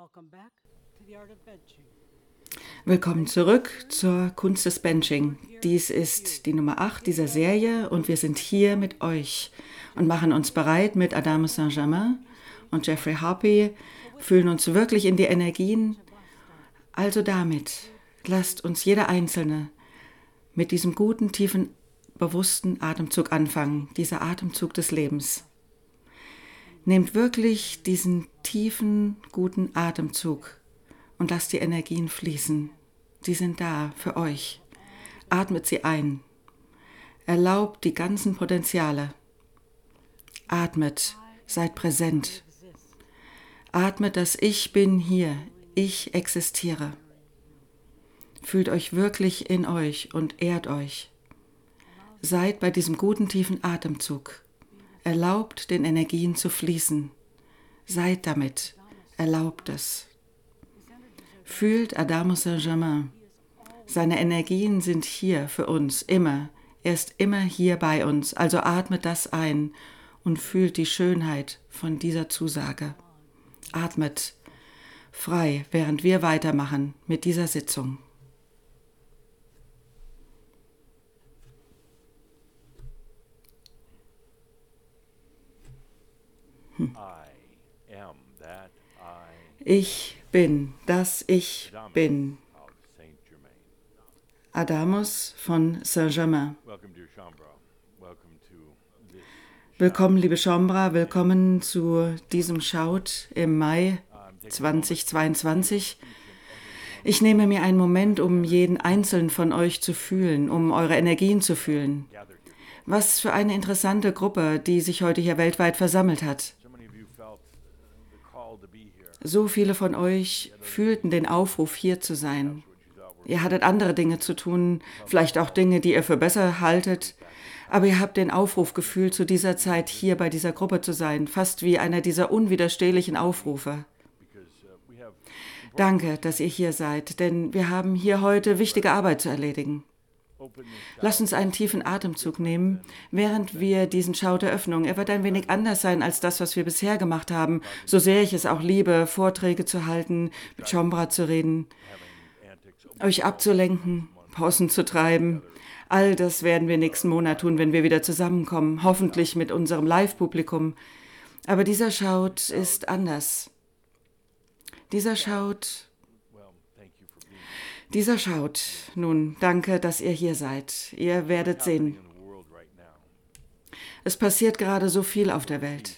Willkommen zurück zur Kunst des Benching. Dies ist die Nummer 8 dieser Serie und wir sind hier mit euch und machen uns bereit mit Adamo Saint-Germain und Jeffrey Harpy, fühlen uns wirklich in die Energien. Also damit, lasst uns jeder Einzelne mit diesem guten, tiefen, bewussten Atemzug anfangen, dieser Atemzug des Lebens. Nehmt wirklich diesen tiefen, guten Atemzug und lasst die Energien fließen. Sie sind da für euch. Atmet sie ein. Erlaubt die ganzen Potenziale. Atmet, seid präsent. Atmet das Ich bin hier, ich existiere. Fühlt euch wirklich in euch und ehrt euch. Seid bei diesem guten, tiefen Atemzug. Erlaubt den Energien zu fließen. Seid damit. Erlaubt es. Fühlt Adamo Saint-Germain. Seine Energien sind hier für uns, immer. Er ist immer hier bei uns, also atmet das ein und fühlt die Schönheit von dieser Zusage. Atmet frei, während wir weitermachen mit dieser Sitzung. Ich bin, das Ich bin. Adamos von Saint-Germain. Willkommen, liebe Shaumbra, willkommen zu diesem Shout im Mai 2022. Ich nehme mir einen Moment, um jeden Einzelnen von euch zu fühlen, um eure Energien zu fühlen. Was für eine interessante Gruppe, die sich heute hier weltweit versammelt hat. So viele von euch fühlten den Aufruf, hier zu sein. Ihr hattet andere Dinge zu tun, vielleicht auch Dinge, die ihr für besser haltet, aber ihr habt den Aufruf gefühlt, zu dieser Zeit hier bei dieser Gruppe zu sein, fast wie einer dieser unwiderstehlichen Aufrufe. Danke, dass ihr hier seid, denn wir haben hier heute wichtige Arbeit zu erledigen. Lasst uns einen tiefen Atemzug nehmen, während wir diesen Shout eröffnen. Er wird ein wenig anders sein als das, was wir bisher gemacht haben, so sehr ich es auch liebe, Vorträge zu halten, mit Shaumbra zu reden, euch abzulenken, Pausen zu treiben. All das werden wir nächsten Monat tun, wenn wir wieder zusammenkommen, hoffentlich mit unserem Live-Publikum. Aber dieser Shout ist anders. Dieser Shout, nun, danke, dass ihr hier seid. Ihr werdet sehen. Es passiert gerade so viel auf der Welt.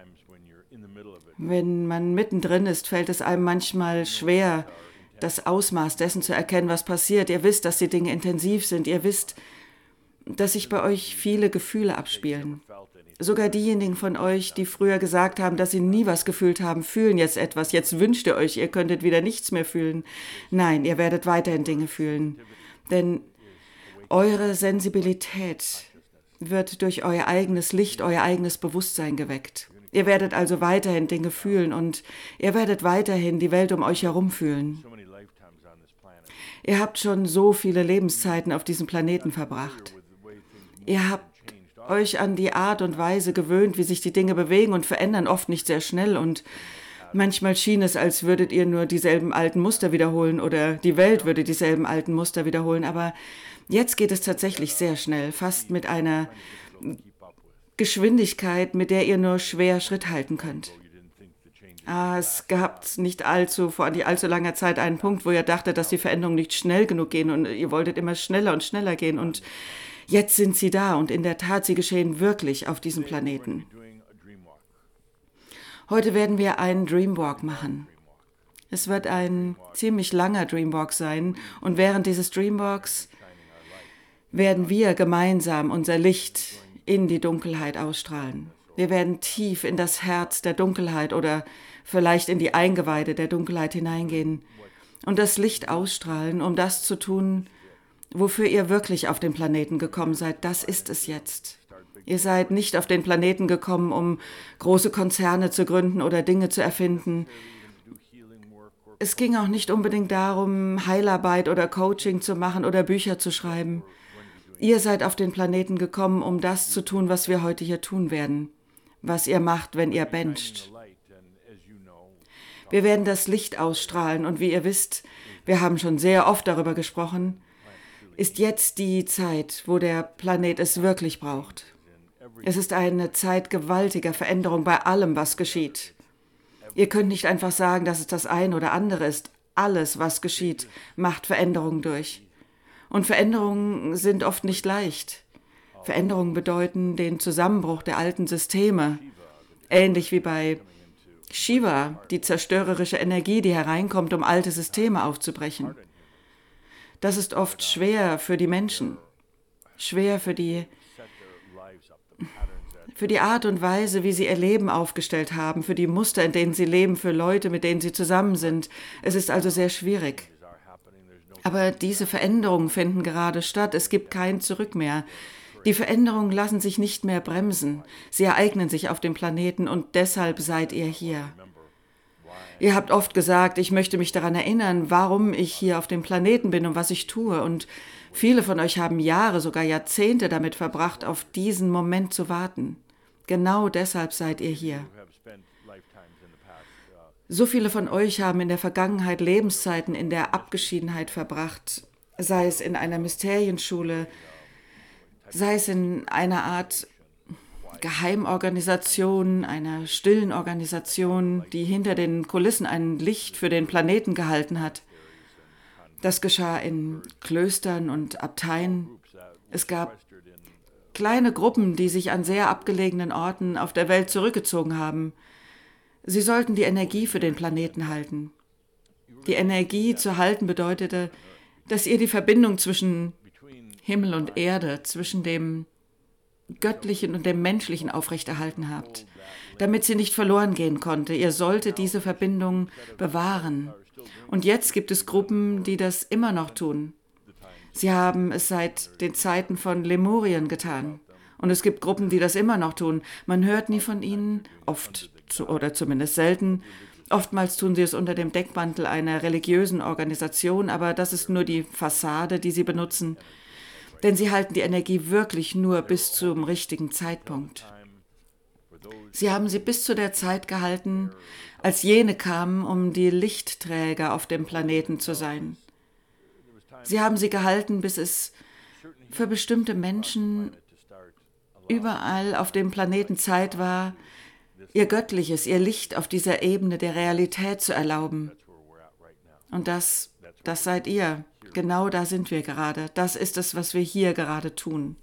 Wenn man mittendrin ist, fällt es einem manchmal schwer, das Ausmaß dessen zu erkennen, was passiert. Ihr wisst, dass die Dinge intensiv sind. Ihr wisst, dass sich bei euch viele Gefühle abspielen. Sogar diejenigen von euch, die früher gesagt haben, dass sie nie was gefühlt haben, fühlen jetzt etwas. Jetzt wünscht ihr euch, ihr könntet wieder nichts mehr fühlen. Nein, ihr werdet weiterhin Dinge fühlen. Denn eure Sensibilität wird durch euer eigenes Licht, euer eigenes Bewusstsein geweckt. Ihr werdet also weiterhin Dinge fühlen und ihr werdet weiterhin die Welt um euch herum fühlen. Ihr habt schon so viele Lebenszeiten auf diesem Planeten verbracht. Ihr habt euch an die Art und Weise gewöhnt, wie sich die Dinge bewegen und verändern, oft nicht sehr schnell. Und manchmal schien es, als würdet ihr nur dieselben alten Muster wiederholen oder die Welt würde dieselben alten Muster wiederholen. Aber jetzt geht es tatsächlich sehr schnell, fast mit einer Geschwindigkeit, mit der ihr nur schwer Schritt halten könnt. Es gab vor nicht allzu langer Zeit einen Punkt, wo ihr dachtet, dass die Veränderungen nicht schnell genug gehen und ihr wolltet immer schneller und schneller gehen und jetzt sind sie da und in der Tat, sie geschehen wirklich auf diesem Planeten. Heute werden wir einen Dreamwalk machen. Es wird ein ziemlich langer Dreamwalk sein und während dieses Dreamwalks werden wir gemeinsam unser Licht in die Dunkelheit ausstrahlen. Wir werden tief in das Herz der Dunkelheit oder vielleicht in die Eingeweide der Dunkelheit hineingehen und das Licht ausstrahlen, um das zu tun, wofür ihr wirklich auf den Planeten gekommen seid. Das ist es jetzt. Ihr seid nicht auf den Planeten gekommen, um große Konzerne zu gründen oder Dinge zu erfinden. Es ging auch nicht unbedingt darum, Heilarbeit oder Coaching zu machen oder Bücher zu schreiben. Ihr seid auf den Planeten gekommen, um das zu tun, was wir heute hier tun werden, was ihr macht, wenn ihr bencht. Wir werden das Licht ausstrahlen und wie ihr wisst, wir haben schon sehr oft darüber gesprochen, ist jetzt die Zeit, wo der Planet es wirklich braucht. Es ist eine Zeit gewaltiger Veränderung bei allem, was geschieht. Ihr könnt nicht einfach sagen, dass es das eine oder andere ist. Alles, was geschieht, macht Veränderungen durch. Und Veränderungen sind oft nicht leicht. Veränderungen bedeuten den Zusammenbruch der alten Systeme. Ähnlich wie bei Shiva, die zerstörerische Energie, die hereinkommt, um alte Systeme aufzubrechen. Das ist oft schwer für die Menschen, schwer für die Art und Weise, wie sie ihr Leben aufgestellt haben, für die Muster, in denen sie leben, für Leute, mit denen sie zusammen sind. Es ist also sehr schwierig. Aber diese Veränderungen finden gerade statt. Es gibt kein Zurück mehr. Die Veränderungen lassen sich nicht mehr bremsen. Sie ereignen sich auf dem Planeten und deshalb seid ihr hier. Ihr habt oft gesagt, ich möchte mich daran erinnern, warum ich hier auf dem Planeten bin und was ich tue. Und viele von euch haben Jahre, sogar Jahrzehnte damit verbracht, auf diesen Moment zu warten. Genau deshalb seid ihr hier. So viele von euch haben in der Vergangenheit Lebenszeiten in der Abgeschiedenheit verbracht, sei es in einer Mysterienschule, sei es in einer Art Geheimorganisation, einer stillen Organisation, die hinter den Kulissen ein Licht für den Planeten gehalten hat. Das geschah in Klöstern und Abteien. Es gab kleine Gruppen, die sich an sehr abgelegenen Orten auf der Welt zurückgezogen haben. Sie sollten die Energie für den Planeten halten. Die Energie zu halten bedeutete, dass ihr die Verbindung zwischen Himmel und Erde, zwischen dem Göttlichen und dem Menschlichen aufrechterhalten habt, damit sie nicht verloren gehen konnte. Ihr solltet diese Verbindung bewahren. Und jetzt gibt es Gruppen, die das immer noch tun. Sie haben es seit den Zeiten von Lemurien getan. Und es gibt Gruppen, die das immer noch tun. Man hört nie von ihnen, oft oder zumindest selten. Oftmals tun sie es unter dem Deckmantel einer religiösen Organisation, aber das ist nur die Fassade, die sie benutzen. Denn sie halten die Energie wirklich nur bis zum richtigen Zeitpunkt. Sie haben sie bis zu der Zeit gehalten, als jene kamen, um die Lichtträger auf dem Planeten zu sein. Sie haben sie gehalten, bis es für bestimmte Menschen überall auf dem Planeten Zeit war, ihr Göttliches, ihr Licht auf dieser Ebene der Realität zu erlauben. Und das seid ihr. Genau da sind wir gerade. Das ist es, was wir hier gerade tun.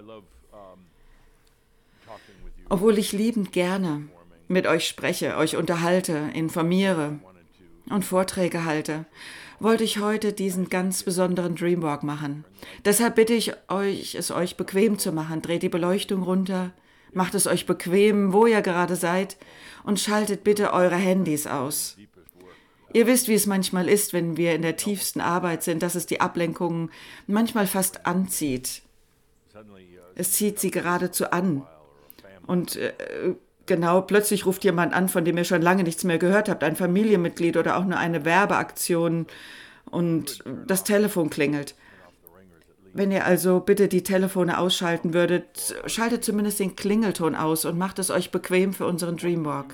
Obwohl ich liebend gerne mit euch spreche, euch unterhalte, informiere und Vorträge halte, wollte ich heute diesen ganz besonderen Dreamwalk machen. Deshalb bitte ich euch, es euch bequem zu machen. Dreht die Beleuchtung runter, macht es euch bequem, wo ihr gerade seid und schaltet bitte eure Handys aus. Ihr wisst, wie es manchmal ist, wenn wir in der tiefsten Arbeit sind, dass es die Ablenkungen manchmal fast anzieht. Es zieht sie geradezu an. Und genau, plötzlich ruft jemand an, von dem ihr schon lange nichts mehr gehört habt, ein Familienmitglied oder auch nur eine Werbeaktion und das Telefon klingelt. Wenn ihr also bitte die Telefone ausschalten würdet, schaltet zumindest den Klingelton aus und macht es euch bequem für unseren Dreamwalk.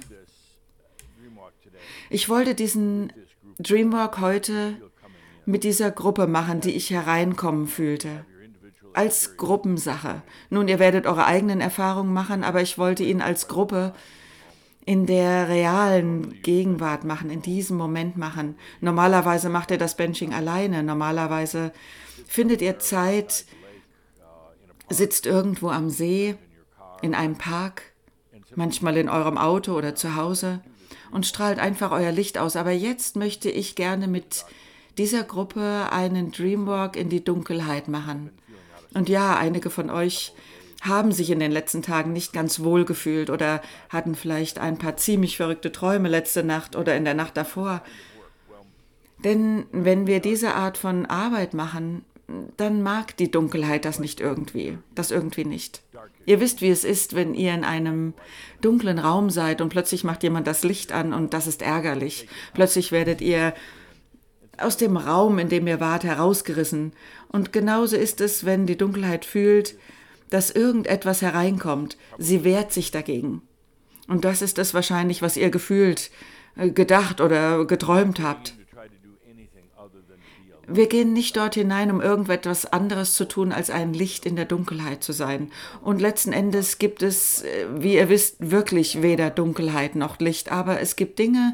Ich wollte diesen Dreamwalk heute mit dieser Gruppe machen, die ich hereinkommen fühlte. Als Gruppensache. Nun, ihr werdet eure eigenen Erfahrungen machen, aber ich wollte ihn als Gruppe in der realen Gegenwart machen, in diesem Moment machen. Normalerweise macht ihr das Benching alleine. Normalerweise findet ihr Zeit, sitzt irgendwo am See, in einem Park, manchmal in eurem Auto oder zu Hause und strahlt einfach euer Licht aus. Aber jetzt möchte ich gerne mit dieser Gruppe einen Dreamwalk in die Dunkelheit machen. Und ja, einige von euch haben sich in den letzten Tagen nicht ganz wohl gefühlt oder hatten vielleicht ein paar ziemlich verrückte Träume letzte Nacht oder in der Nacht davor. Denn wenn wir diese Art von Arbeit machen, dann mag die Dunkelheit das irgendwie nicht. Ihr wisst, wie es ist, wenn ihr in einem dunklen Raum seid und plötzlich macht jemand das Licht an und das ist ärgerlich. Plötzlich werdet ihr aus dem Raum, in dem ihr wart, herausgerissen. Und genauso ist es, wenn die Dunkelheit fühlt, dass irgendetwas hereinkommt. Sie wehrt sich dagegen. Und das ist es wahrscheinlich, was ihr gefühlt gedacht oder geträumt habt. Wir gehen nicht dort hinein, um irgendetwas anderes zu tun, als ein Licht in der Dunkelheit zu sein. Und letzten Endes gibt es, wie ihr wisst, wirklich weder Dunkelheit noch Licht. Aber es gibt Dinge,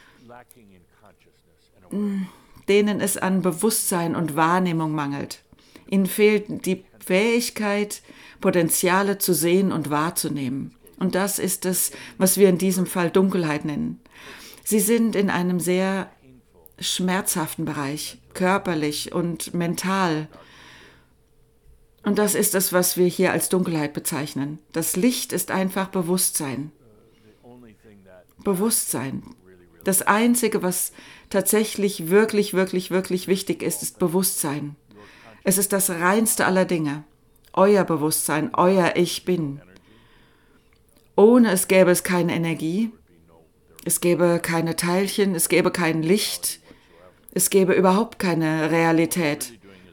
denen es an Bewusstsein und Wahrnehmung mangelt. Ihnen fehlt die Fähigkeit, Potenziale zu sehen und wahrzunehmen. Und das ist es, was wir in diesem Fall Dunkelheit nennen. Sie sind in einem sehr schmerzhaften Bereich, körperlich und mental. Und das ist es, was wir hier als Dunkelheit bezeichnen. Das Licht ist einfach Bewusstsein. Bewusstsein. Das Einzige, was tatsächlich wirklich, wirklich, wirklich wichtig ist, ist Bewusstsein. Es ist das reinste aller Dinge. Euer Bewusstsein, euer Ich Bin. Ohne es gäbe es keine Energie, es gäbe keine Teilchen, es gäbe kein Licht, es gäbe überhaupt keine Realität.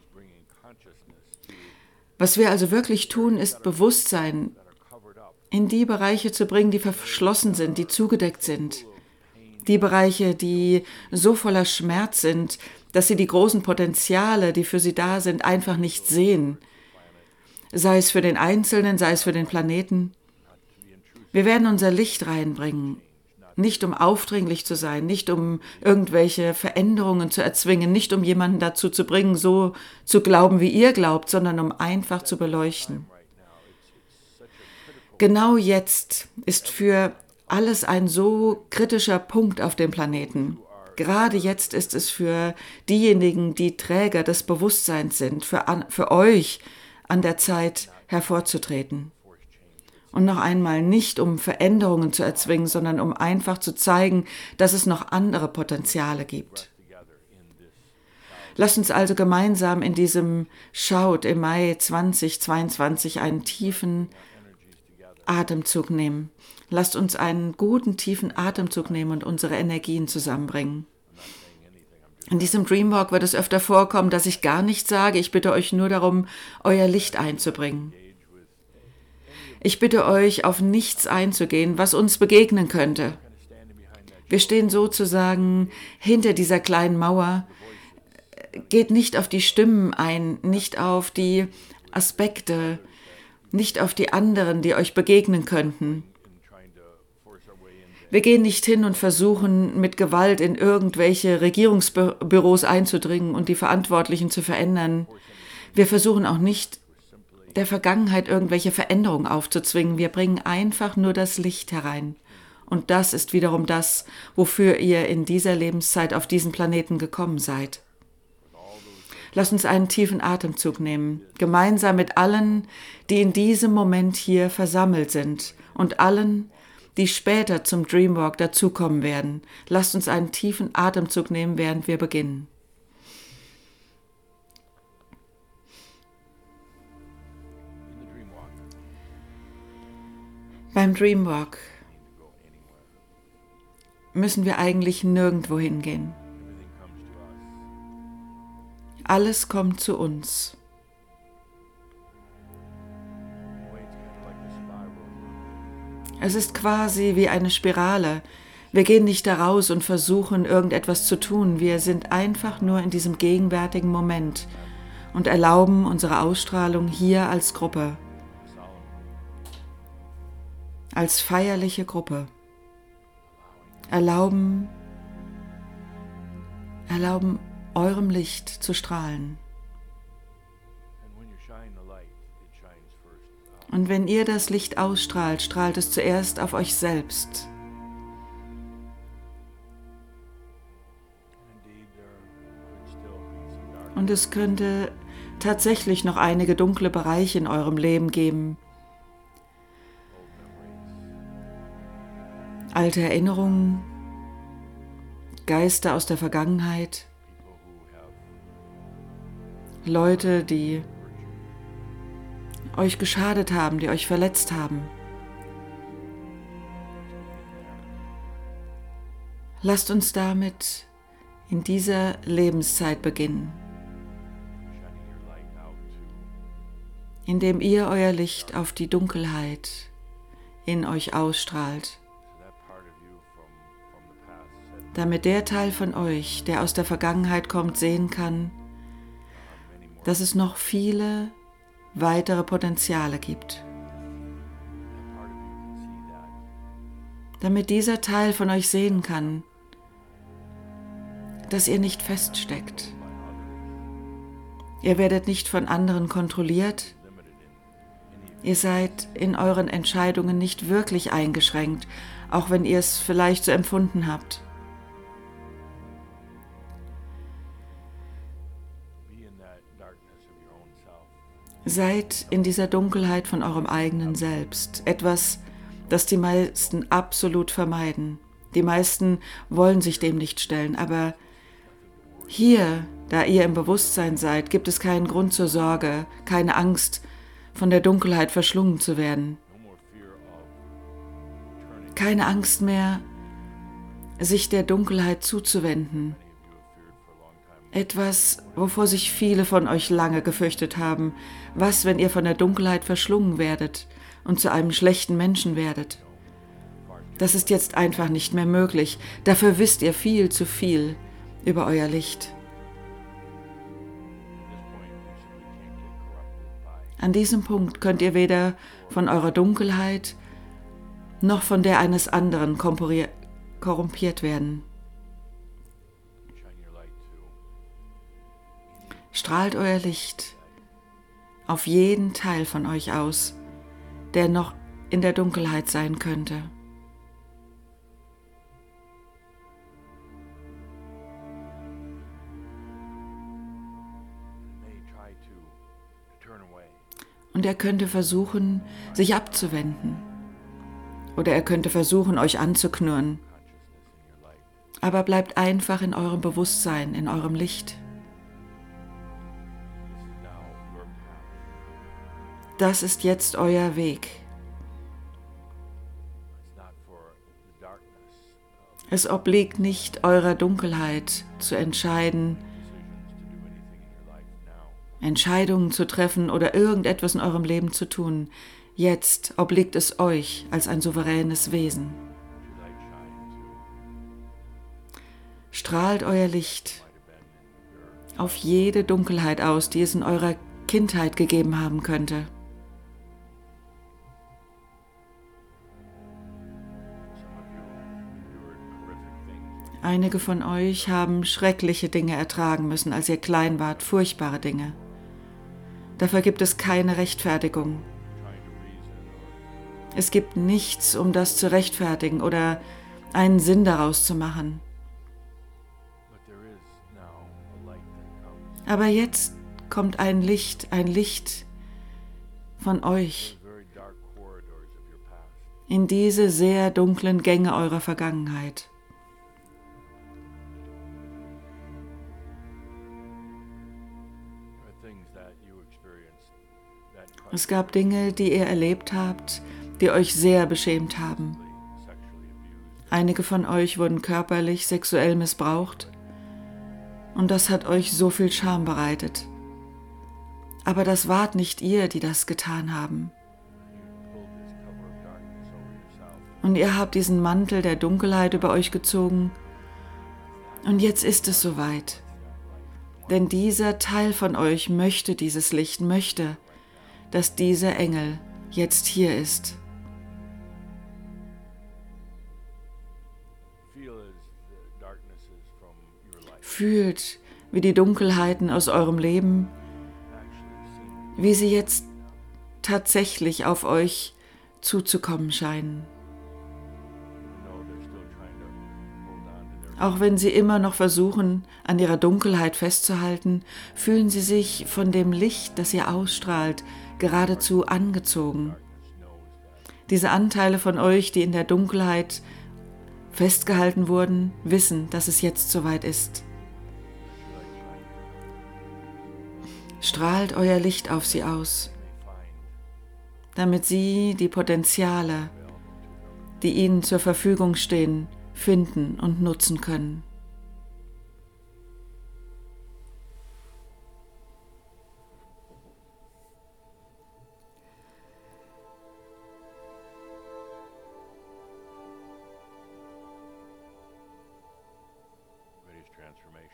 Was wir also wirklich tun, ist Bewusstsein in die Bereiche zu bringen, die verschlossen sind, die zugedeckt sind. Die Bereiche, die so voller Schmerz sind, dass sie die großen Potenziale, die für sie da sind, einfach nicht sehen. Sei es für den Einzelnen, sei es für den Planeten. Wir werden unser Licht reinbringen, nicht um aufdringlich zu sein, nicht um irgendwelche Veränderungen zu erzwingen, nicht um jemanden dazu zu bringen, so zu glauben, wie ihr glaubt, sondern um einfach zu beleuchten. Genau jetzt ist für alles ein so kritischer Punkt auf dem Planeten. Gerade jetzt ist es für diejenigen, die Träger des Bewusstseins sind, für euch an der Zeit hervorzutreten. Und noch einmal nicht, um Veränderungen zu erzwingen, sondern um einfach zu zeigen, dass es noch andere Potenziale gibt. Lasst uns also gemeinsam in diesem Shout im Mai 2022 einen tiefen Atemzug nehmen. Lasst uns einen guten, tiefen Atemzug nehmen und unsere Energien zusammenbringen. In diesem Dreamwalk wird es öfter vorkommen, dass ich gar nichts sage. Ich bitte euch nur darum, euer Licht einzubringen. Ich bitte euch, auf nichts einzugehen, was uns begegnen könnte. Wir stehen sozusagen hinter dieser kleinen Mauer. Geht nicht auf die Stimmen ein, nicht auf die Aspekte, nicht auf die anderen, die euch begegnen könnten. Wir gehen nicht hin und versuchen, mit Gewalt in irgendwelche Regierungsbüros einzudringen und die Verantwortlichen zu verändern. Wir versuchen auch nicht, der Vergangenheit irgendwelche Veränderungen aufzuzwingen. Wir bringen einfach nur das Licht herein. Und das ist wiederum das, wofür ihr in dieser Lebenszeit auf diesen Planeten gekommen seid. Lasst uns einen tiefen Atemzug nehmen, gemeinsam mit allen, die in diesem Moment hier versammelt sind und allen, die später zum Dreamwalk dazukommen werden. Lasst uns einen tiefen Atemzug nehmen, während wir beginnen. Beim Dreamwalk müssen wir eigentlich nirgendwo hingehen. Alles kommt zu uns. Es ist quasi wie eine Spirale. Wir gehen nicht da raus und versuchen, irgendetwas zu tun. Wir sind einfach nur in diesem gegenwärtigen Moment und erlauben unsere Ausstrahlung hier als Gruppe, als feierliche Gruppe. Erlauben eurem Licht zu strahlen. Und wenn ihr das Licht ausstrahlt, strahlt es zuerst auf euch selbst. Und es könnte tatsächlich noch einige dunkle Bereiche in eurem Leben geben. Alte Erinnerungen, Geister aus der Vergangenheit, Leute, die euch geschadet haben, die euch verletzt haben. Lasst uns damit in dieser Lebenszeit beginnen, indem ihr euer Licht auf die Dunkelheit in euch ausstrahlt. damit der Teil von euch, der aus der Vergangenheit kommt, sehen kann, dass es noch viele weitere Potenziale gibt. Damit dieser Teil von euch sehen kann, dass ihr nicht feststeckt. Ihr werdet nicht von anderen kontrolliert. Ihr seid in euren Entscheidungen nicht wirklich eingeschränkt, auch wenn ihr es vielleicht so empfunden habt. Seid in dieser Dunkelheit von eurem eigenen Selbst, etwas, das die meisten absolut vermeiden. Die meisten wollen sich dem nicht stellen, aber hier, da ihr im Bewusstsein seid, gibt es keinen Grund zur Sorge, keine Angst, von der Dunkelheit verschlungen zu werden. Keine Angst mehr, sich der Dunkelheit zuzuwenden. Etwas, wovor sich viele von euch lange gefürchtet haben. Was, wenn ihr von der Dunkelheit verschlungen werdet und zu einem schlechten Menschen werdet? Das ist jetzt einfach nicht mehr möglich. Dafür wisst ihr viel zu viel über euer Licht. An diesem Punkt könnt ihr weder von eurer Dunkelheit noch von der eines anderen korrumpiert werden. Strahlt euer Licht auf jeden Teil von euch aus, der noch in der Dunkelheit sein könnte. Und er könnte versuchen, sich abzuwenden. Oder er könnte versuchen, euch anzuknurren. Aber bleibt einfach in eurem Bewusstsein, in eurem Licht. Das ist jetzt euer Weg. Es obliegt nicht eurer Dunkelheit zu entscheiden, Entscheidungen zu treffen oder irgendetwas in eurem Leben zu tun. Jetzt obliegt es euch als ein souveränes Wesen. Strahlt euer Licht auf jede Dunkelheit aus, die es in eurer Kindheit gegeben haben könnte. Einige von euch haben schreckliche Dinge ertragen müssen, als ihr klein wart, furchtbare Dinge. Dafür gibt es keine Rechtfertigung. Es gibt nichts, um das zu rechtfertigen oder einen Sinn daraus zu machen. Aber jetzt kommt ein Licht von euch in diese sehr dunklen Gänge eurer Vergangenheit. Es gab Dinge, die ihr erlebt habt, die euch sehr beschämt haben. Einige von euch wurden körperlich, sexuell missbraucht und das hat euch so viel Scham bereitet. Aber das wart nicht ihr, die das getan haben. Und ihr habt diesen Mantel der Dunkelheit über euch gezogen und jetzt ist es soweit. Denn dieser Teil von euch möchte dieses Licht, möchte, dass dieser Engel jetzt hier ist. Fühlt, wie die Dunkelheiten aus eurem Leben, wie sie jetzt tatsächlich auf euch zuzukommen scheinen. Auch wenn sie immer noch versuchen, an ihrer Dunkelheit festzuhalten, fühlen sie sich von dem Licht, das ihr ausstrahlt, geradezu angezogen. Diese Anteile von euch, die in der Dunkelheit festgehalten wurden, wissen, dass es jetzt soweit ist. Strahlt euer Licht auf sie aus, damit sie die Potenziale, die ihnen zur Verfügung stehen, finden und nutzen können.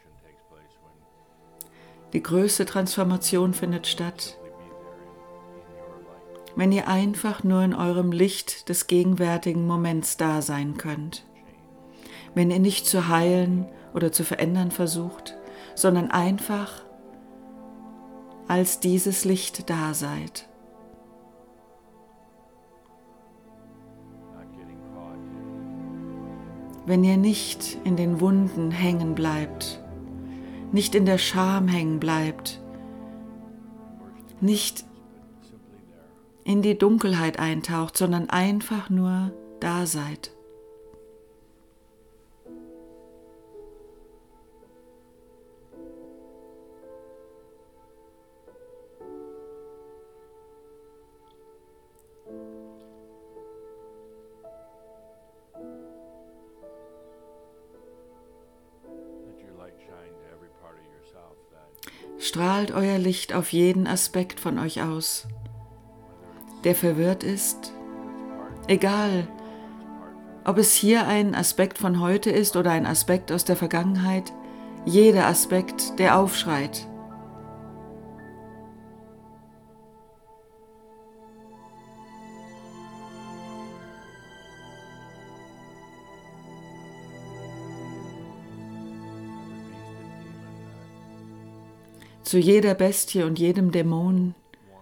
Die größte Transformation findet statt, wenn ihr einfach nur in eurem Licht des gegenwärtigen Moments da sein könnt. Wenn ihr nicht zu heilen oder zu verändern versucht, sondern einfach als dieses Licht da seid. Wenn ihr nicht in den Wunden hängen bleibt, nicht in der Scham hängen bleibt, nicht in die Dunkelheit eintaucht, sondern einfach nur da seid. Strahlt euer Licht auf jeden Aspekt von euch aus, der verwirrt ist, egal, ob es hier ein Aspekt von heute ist oder ein Aspekt aus der Vergangenheit, jeder Aspekt, der aufschreit. Zu jeder Bestie und jedem Dämon,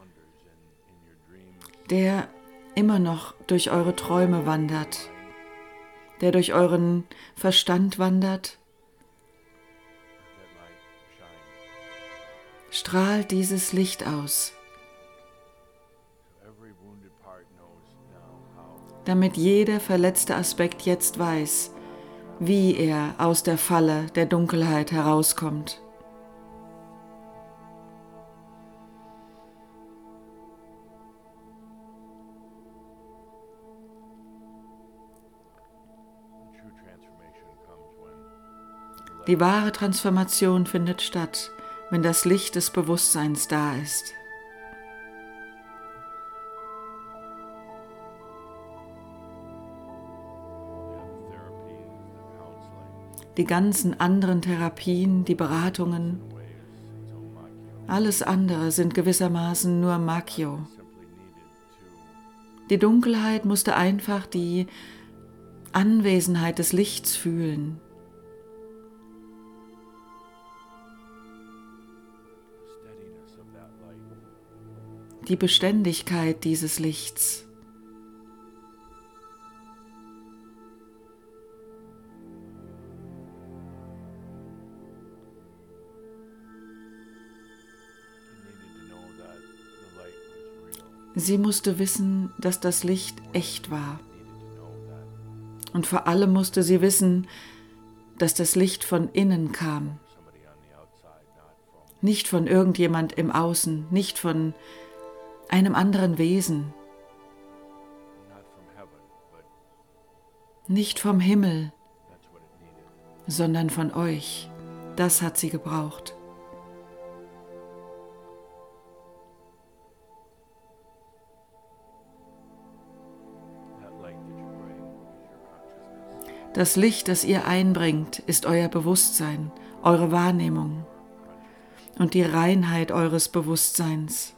der immer noch durch eure Träume wandert, der durch euren Verstand wandert, strahlt dieses Licht aus, damit jeder verletzte Aspekt jetzt weiß, wie er aus der Falle der Dunkelheit herauskommt. Die wahre Transformation findet statt, wenn das Licht des Bewusstseins da ist. Die ganzen anderen Therapien, die Beratungen, alles andere sind gewissermaßen nur Makyo. Die Dunkelheit musste einfach die Anwesenheit des Lichts fühlen. Die Beständigkeit dieses Lichts. Sie musste wissen, dass das Licht echt war. Und vor allem musste sie wissen, dass das Licht von innen kam. Nicht von irgendjemand im Außen, nicht von einem anderen Wesen, nicht vom Himmel, sondern von euch. Das hat sie gebraucht. Das Licht, das ihr einbringt, ist euer Bewusstsein, eure Wahrnehmung und die Reinheit eures Bewusstseins.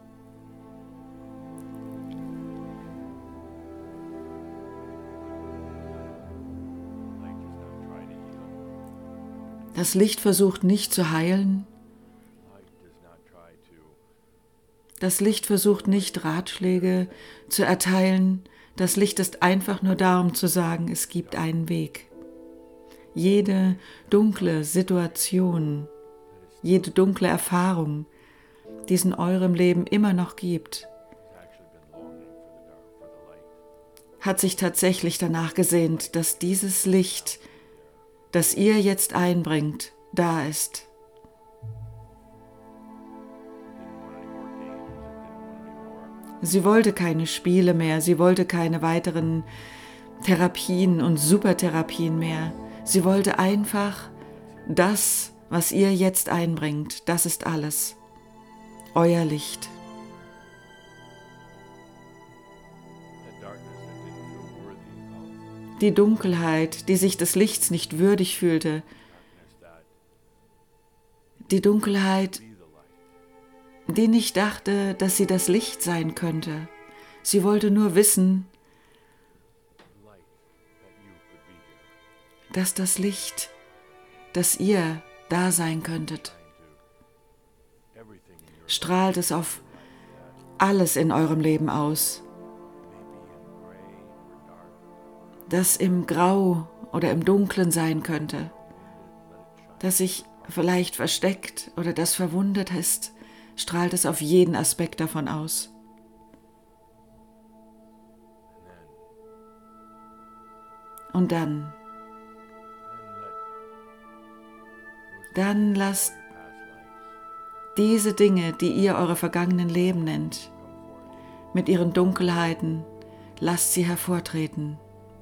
Das Licht versucht nicht zu heilen. Das Licht versucht nicht Ratschläge zu erteilen. Das Licht ist einfach nur da, um zu sagen, es gibt einen Weg. Jede dunkle Situation, jede dunkle Erfahrung, die es in eurem Leben immer noch gibt, hat sich tatsächlich danach gesehnt, dass dieses Licht, das ihr jetzt einbringt, da ist. Sie wollte keine Spiele mehr, sie wollte keine weiteren Therapien und Supertherapien mehr. Sie wollte einfach das, was ihr jetzt einbringt, das ist alles. Euer Licht. Die Dunkelheit, die sich des Lichts nicht würdig fühlte, Die Dunkelheit, die nicht dachte, dass sie das Licht sein könnte. Sie wollte nur wissen, dass das Licht, dass ihr da sein könntet. Strahlt es auf alles in eurem Leben aus, das im Grau oder im Dunklen sein könnte, das sich vielleicht versteckt oder das verwundet ist, strahlt es auf jeden Aspekt davon aus. Und dann lasst diese Dinge, die ihr eure vergangenen Leben nennt, mit ihren Dunkelheiten, lasst sie hervortreten.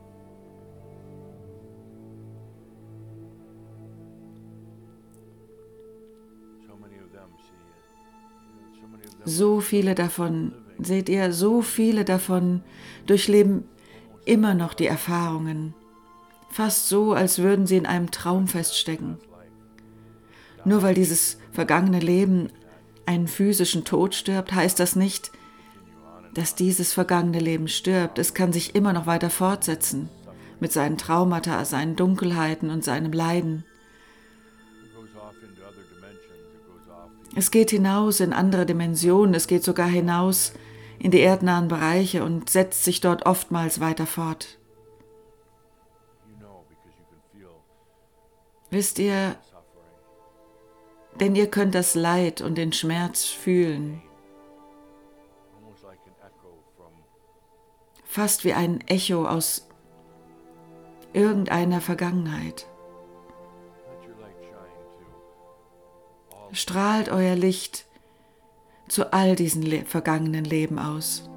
So viele davon, seht ihr, so viele davon durchleben immer noch die Erfahrungen, fast so, als würden sie in einem Traum feststecken. Nur weil dieses vergangene Leben einen physischen Tod stirbt, heißt das nicht, dass dieses vergangene Leben stirbt. Es kann sich immer noch weiter fortsetzen, mit seinen Traumata, seinen Dunkelheiten und seinem Leiden. Es geht hinaus in andere Dimensionen, es geht sogar hinaus in die erdnahen Bereiche und setzt sich dort oftmals weiter fort. Wisst ihr, denn ihr könnt das Leid und den Schmerz fühlen, fast wie ein Echo aus irgendeiner Vergangenheit. Strahlt euer Licht zu all diesen vergangenen Leben aus.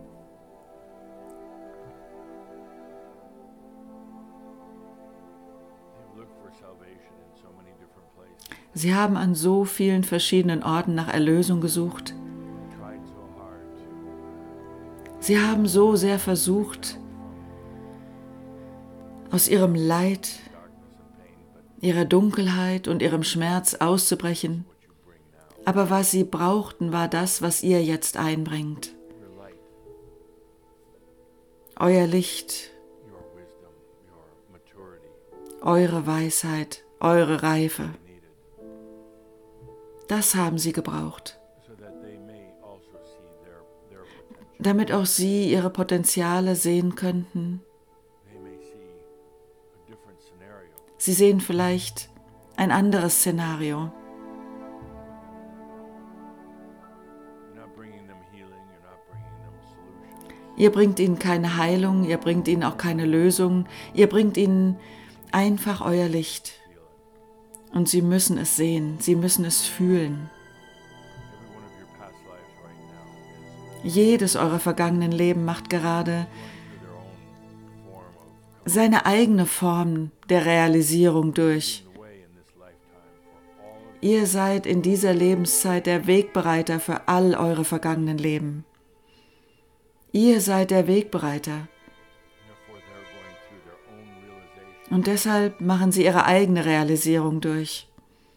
Sie haben an so vielen verschiedenen Orten nach Erlösung gesucht. Sie haben so sehr versucht, aus ihrem Leid, ihrer Dunkelheit und ihrem Schmerz auszubrechen. Aber was sie brauchten, war das, was ihr jetzt einbringt. Euer Licht, eure Weisheit, eure Reife. Das haben sie gebraucht, damit auch sie ihre Potenziale sehen könnten. Sie sehen vielleicht ein anderes Szenario. Ihr bringt ihnen keine Heilung, ihr bringt ihnen auch keine Lösung, ihr bringt ihnen einfach euer Licht. Und sie müssen es sehen, sie müssen es fühlen. Jedes eurer vergangenen Leben macht gerade seine eigene Form der Realisierung durch. Ihr seid in dieser Lebenszeit der Wegbereiter für all eure vergangenen Leben. Ihr seid der Wegbereiter. Und deshalb machen sie ihre eigene Realisierung durch.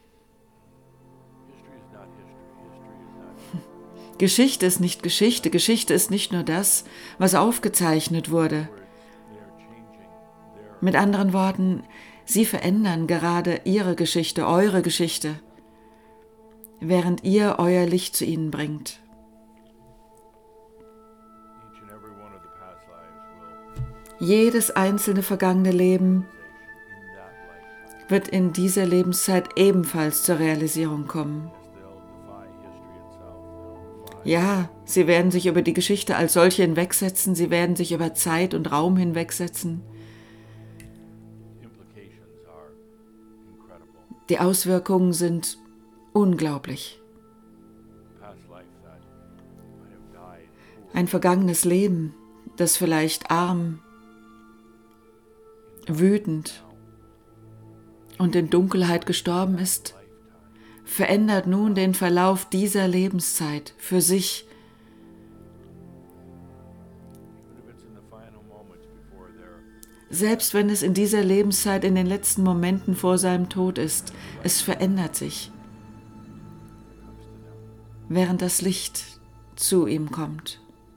Geschichte ist nicht Geschichte. Geschichte ist nicht nur das, was aufgezeichnet wurde. Mit anderen Worten, sie verändern gerade ihre Geschichte, eure Geschichte, während ihr euer Licht zu ihnen bringt. Jedes einzelne vergangene Leben wird in dieser Lebenszeit ebenfalls zur Realisierung kommen. Ja, sie werden sich über die Geschichte als solche hinwegsetzen, sie werden sich über Zeit und Raum hinwegsetzen. Die Auswirkungen sind unglaublich. Ein vergangenes Leben, das vielleicht arm, wütend und in Dunkelheit gestorben ist, verändert nun den Verlauf dieser Lebenszeit für sich. Selbst wenn es in dieser Lebenszeit in den letzten Momenten vor seinem Tod ist, es verändert sich. während das Licht zu ihm kommt.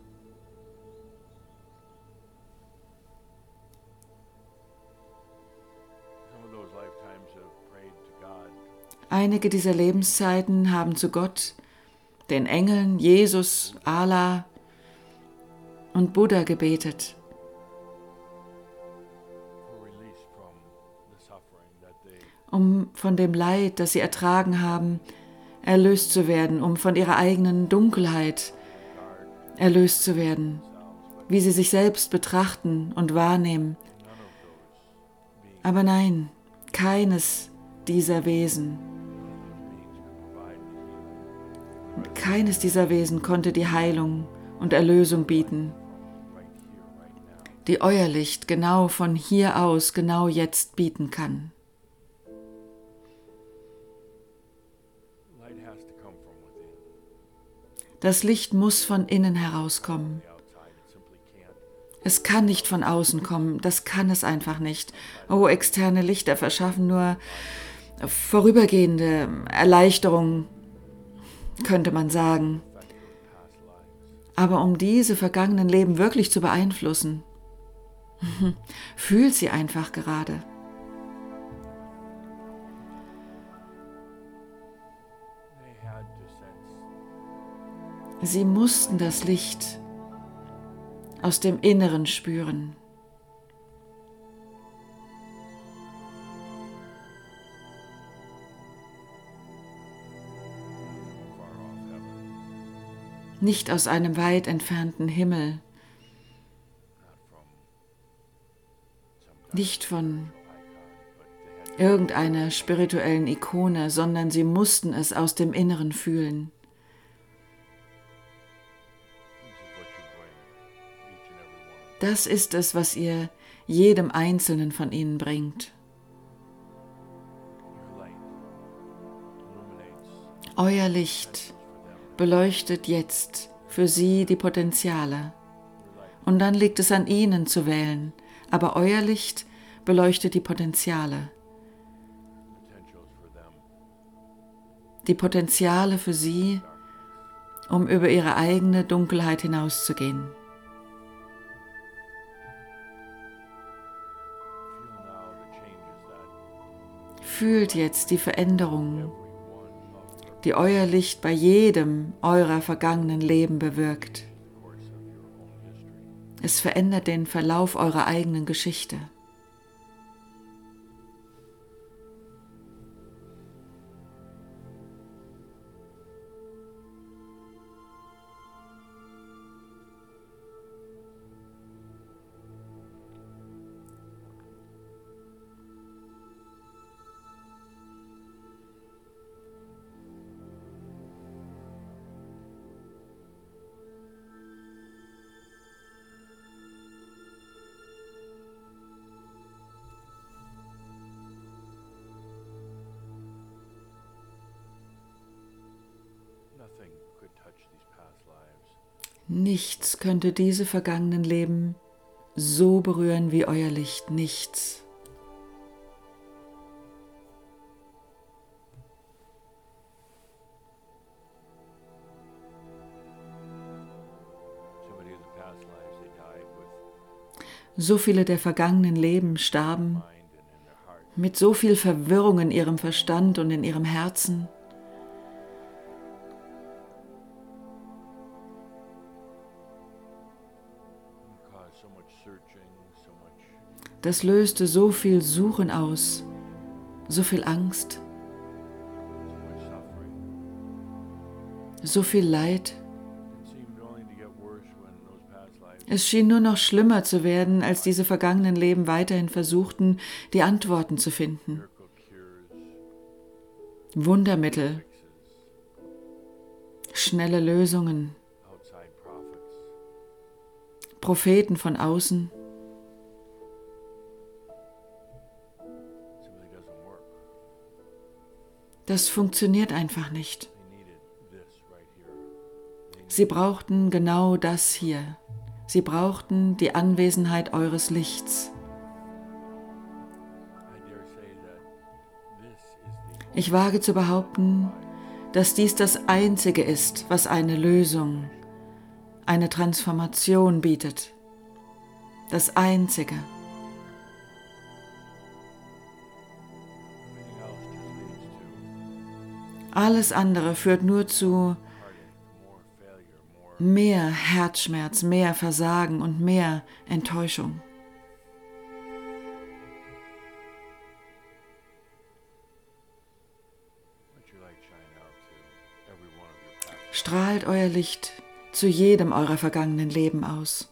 Einige dieser Lebenszeiten haben zu Gott, den Engeln, Jesus, Allah und Buddha gebetet, um von dem Leid, das sie ertragen haben, erlöst zu werden, um von ihrer eigenen Dunkelheit erlöst zu werden, wie sie sich selbst betrachten und wahrnehmen. Aber nein, keines dieser Wesen konnte die Heilung und Erlösung bieten, die euer Licht genau von hier aus, genau jetzt bieten kann. Das Licht muss von innen herauskommen. Es kann nicht von außen kommen, das kann es einfach nicht. Oh, externe Lichter verschaffen nur vorübergehende Erleichterung, könnte man sagen. Aber um diese vergangenen Leben wirklich zu beeinflussen, fühlt sie einfach gerade. Sie mussten das Licht aus dem Inneren spüren. Nicht aus einem weit entfernten Himmel, nicht von irgendeiner spirituellen Ikone, sondern sie mussten es aus dem Inneren fühlen. Das ist es, was ihr jedem Einzelnen von ihnen bringt. Euer Licht beleuchtet jetzt für sie die Potenziale. Und dann liegt es an ihnen zu wählen. Aber euer Licht beleuchtet die Potenziale. Die Potenziale für sie, um über ihre eigene Dunkelheit hinauszugehen. Fühlt jetzt die Veränderungen, die euer Licht bei jedem eurer vergangenen Leben bewirkt. Es verändert den Verlauf eurer eigenen Geschichte. Nichts könnte diese vergangenen Leben so berühren wie euer Licht, nichts. So viele der vergangenen Leben starben mit so viel Verwirrung in ihrem Verstand und in ihrem Herzen. Das löste so viel Suchen aus, so viel Angst, so viel Leid. Es schien nur noch schlimmer zu werden, als diese vergangenen Leben weiterhin versuchten, die Antworten zu finden. Wundermittel, schnelle Lösungen, Propheten von außen. Das funktioniert einfach nicht. Sie brauchten genau das hier. Sie brauchten die Anwesenheit eures Lichts. Ich wage zu behaupten, dass dies das Einzige ist, was eine Lösung, eine Transformation bietet. Das Einzige. Alles andere führt nur zu mehr Herzschmerz, mehr Versagen und mehr Enttäuschung. Strahlt euer Licht zu jedem eurer vergangenen Leben aus.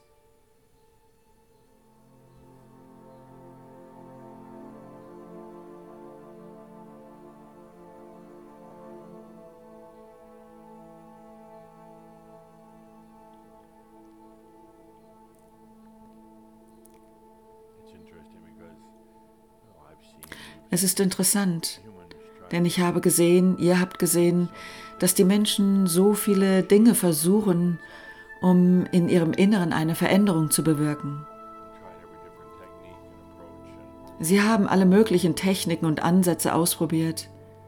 Es ist interessant, denn ich habe gesehen, ihr habt gesehen, dass die Menschen so viele Dinge versuchen, um in ihrem Inneren eine Veränderung zu bewirken. Sie haben alle möglichen Techniken und Ansätze ausprobiert,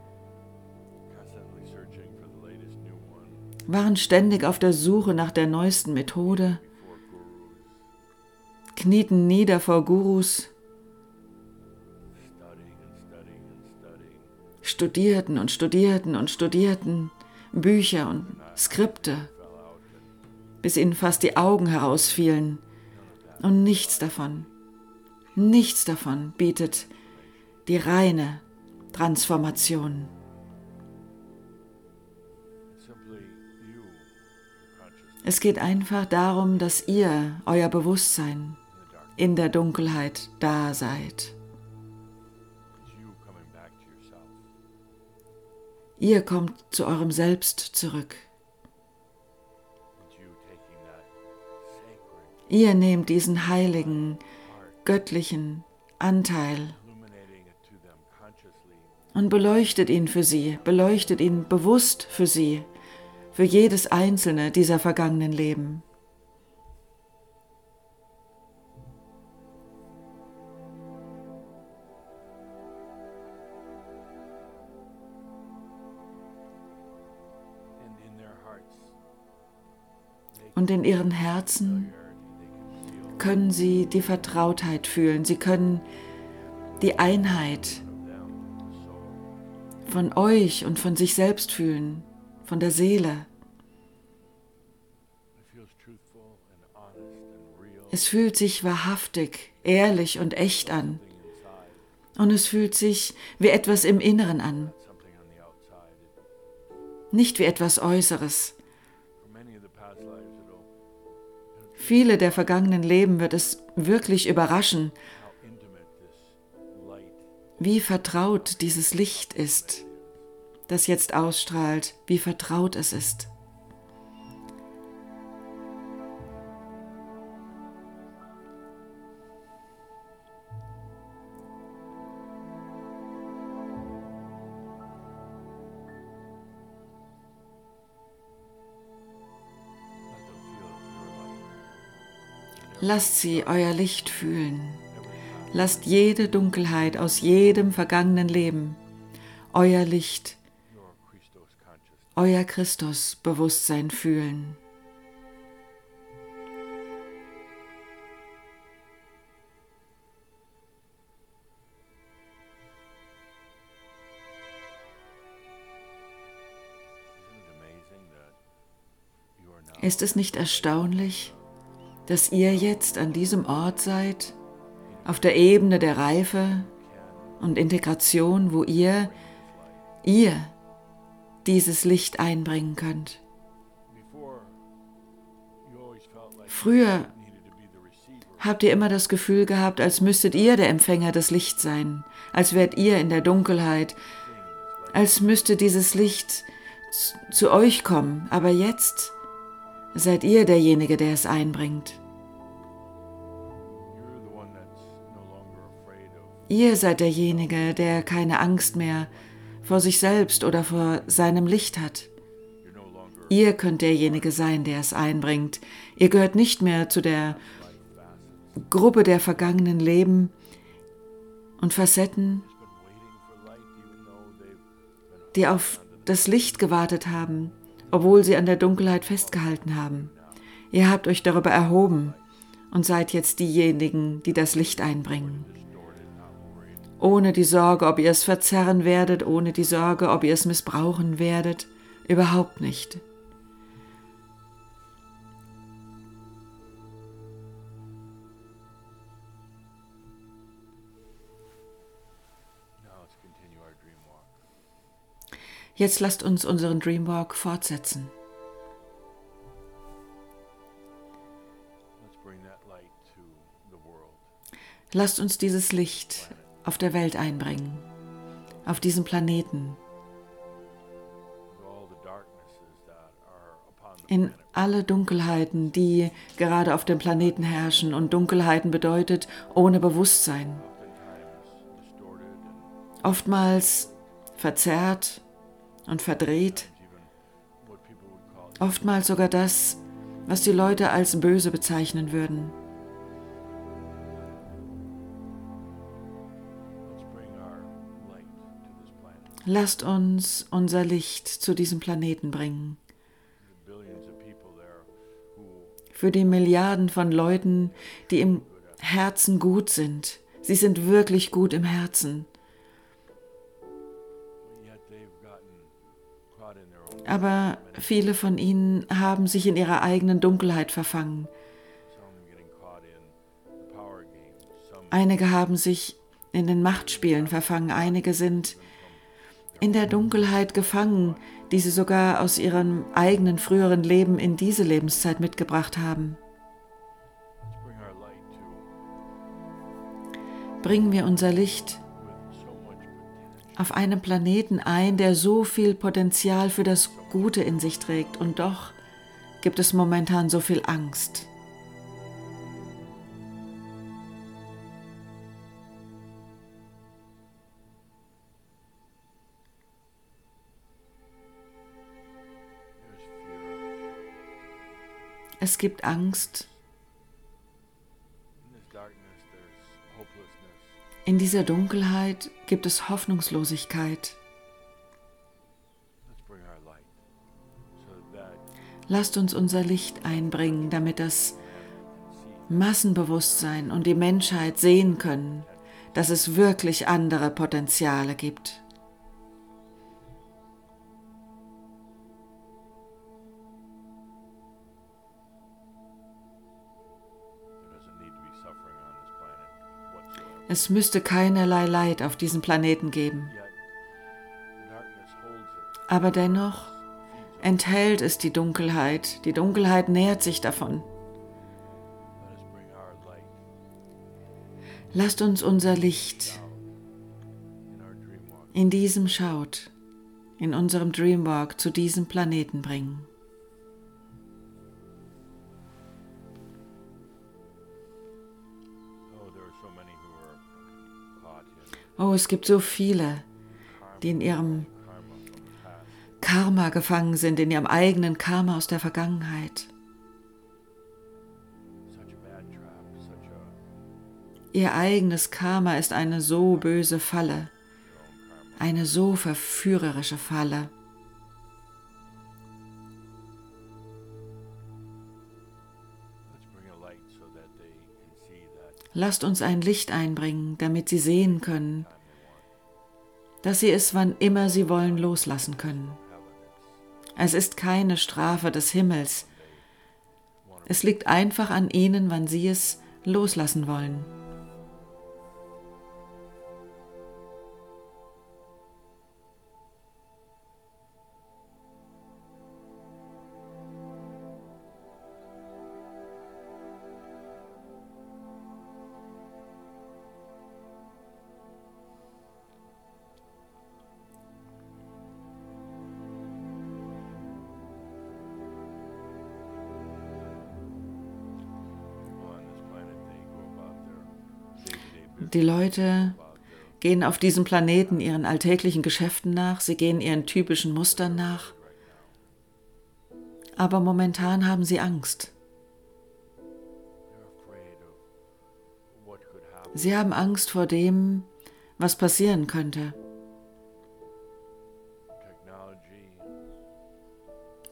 waren ständig auf der Suche nach der neuesten Methode, knieten nieder vor Gurus, studierten und studierten und studierten Bücher und Skripte, bis ihnen fast die Augen herausfielen. Und nichts davon bietet die reine Transformation. Es geht einfach darum, dass ihr, euer Bewusstsein, in der Dunkelheit da seid. Ihr kommt zu eurem Selbst zurück. Ihr nehmt diesen heiligen, göttlichen Anteil und beleuchtet ihn für sie, beleuchtet ihn bewusst für sie, für jedes einzelne dieser vergangenen Leben. Und in ihren Herzen können sie die Vertrautheit fühlen. Sie können die Einheit von euch und von sich selbst fühlen, von der Seele. Es fühlt sich wahrhaftig, ehrlich und echt an. Und es fühlt sich wie etwas im Inneren an, nicht wie etwas Äußeres. Viele der vergangenen Leben wird es wirklich überraschen, wie vertraut dieses Licht ist, das jetzt ausstrahlt, wie vertraut es ist. Lasst sie euer Licht fühlen. Lasst jede Dunkelheit aus jedem vergangenen Leben euer Licht, euer Christus-Bewusstsein fühlen. Ist es nicht erstaunlich, dass ihr jetzt an diesem Ort seid, auf der Ebene der Reife und Integration, wo ihr dieses Licht einbringen könnt? Früher habt ihr immer das Gefühl gehabt, als müsstet ihr der Empfänger des Lichts sein, als wärt ihr in der Dunkelheit, als müsste dieses Licht zu euch kommen, aber jetzt seid ihr derjenige, der es einbringt. Ihr seid derjenige, der keine Angst mehr vor sich selbst oder vor seinem Licht hat. Ihr könnt derjenige sein, der es einbringt. Ihr gehört nicht mehr zu der Gruppe der vergangenen Leben und Facetten, die auf das Licht gewartet haben, obwohl sie an der Dunkelheit festgehalten haben. Ihr habt euch darüber erhoben und seid jetzt diejenigen, die das Licht einbringen. Ohne die Sorge, ob ihr es verzerren werdet, ohne die Sorge, ob ihr es missbrauchen werdet, überhaupt nicht. Jetzt lasst uns unseren Dreamwalk fortsetzen. Lasst uns dieses Licht auf der Welt einbringen, auf diesem Planeten, in alle Dunkelheiten, die gerade auf dem Planeten herrschen. Und Dunkelheiten bedeutet ohne Bewusstsein. Oftmals verzerrt und verdreht, oftmals sogar das, was die Leute als böse bezeichnen würden. Lasst uns unser Licht zu diesem Planeten bringen. Für die Milliarden von Leuten, die im Herzen gut sind. Sie sind wirklich gut im Herzen. Aber viele von ihnen haben sich in ihrer eigenen Dunkelheit verfangen. Einige haben sich in den Machtspielen verfangen, einige sind in der Dunkelheit gefangen, die sie sogar aus ihrem eigenen früheren Leben in diese Lebenszeit mitgebracht haben. Bringen wir unser Licht auf einem Planeten ein, der so viel Potenzial für das Gute in sich trägt, und doch gibt es momentan so viel Angst. Es gibt Angst. In dieser Dunkelheit gibt es Hoffnungslosigkeit. Lasst uns unser Licht einbringen, damit das Massenbewusstsein und die Menschheit sehen können, dass es wirklich andere Potenziale gibt. Es müsste keinerlei Leid auf diesem Planeten geben. Aber dennoch enthält es die Dunkelheit. Die Dunkelheit nährt sich davon. Lasst uns unser Licht in diesem Shout, in unserem Dreamwalk zu diesem Planeten bringen. Oh, es gibt so viele, die in ihrem Karma gefangen sind, in ihrem eigenen Karma aus der Vergangenheit. Ihr eigenes Karma ist eine so böse Falle, eine so verführerische Falle. Lasst uns ein Licht einbringen, damit sie sehen können, dass sie es, wann immer sie wollen, loslassen können. Es ist keine Strafe des Himmels. Es liegt einfach an ihnen, wann sie es loslassen wollen. Die Leute gehen auf diesem Planeten ihren alltäglichen Geschäften nach, sie gehen ihren typischen Mustern nach, aber momentan haben sie Angst. Sie haben Angst vor dem, was passieren könnte.